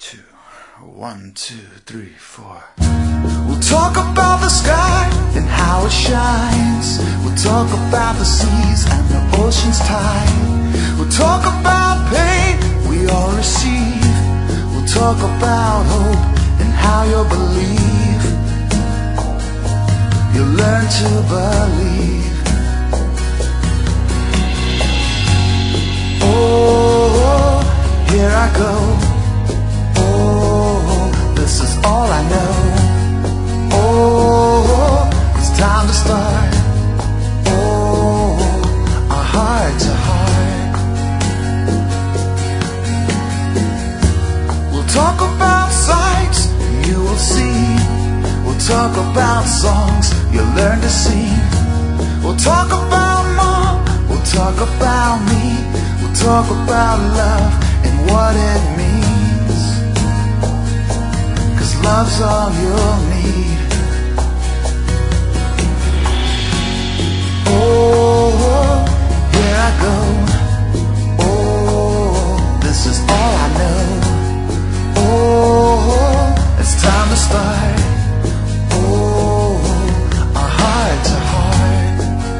two, 1, 2, 3, 4. We'll talk about the sky and how it shines. We'll talk about the seas and the ocean's tide. We'll talk about pain we all receive. We'll talk about hope and how you'll believe. You'll learn to believe. Oh, here I go. This is all I know. Oh, it's time to start. Oh, a heart to heart. We'll talk about sights you will see. We'll talk about songs you'll learn to sing. We'll talk about mom. We'll talk about me. We'll talk about love and what it means. Love's all you'll need. Oh, here I go. Oh, this is all I know. Oh, it's time to start. Oh, a heart to heart.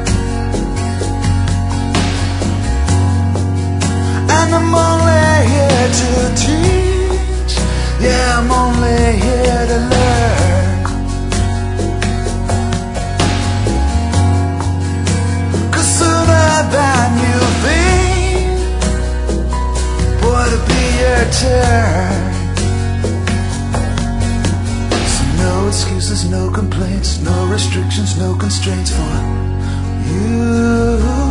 And I'm only here to teach. Yeah, I'm only here to learn. 'Cause sooner than you think, boy, it'll be your turn. So no excuses, no complaints, no restrictions, no constraints for you.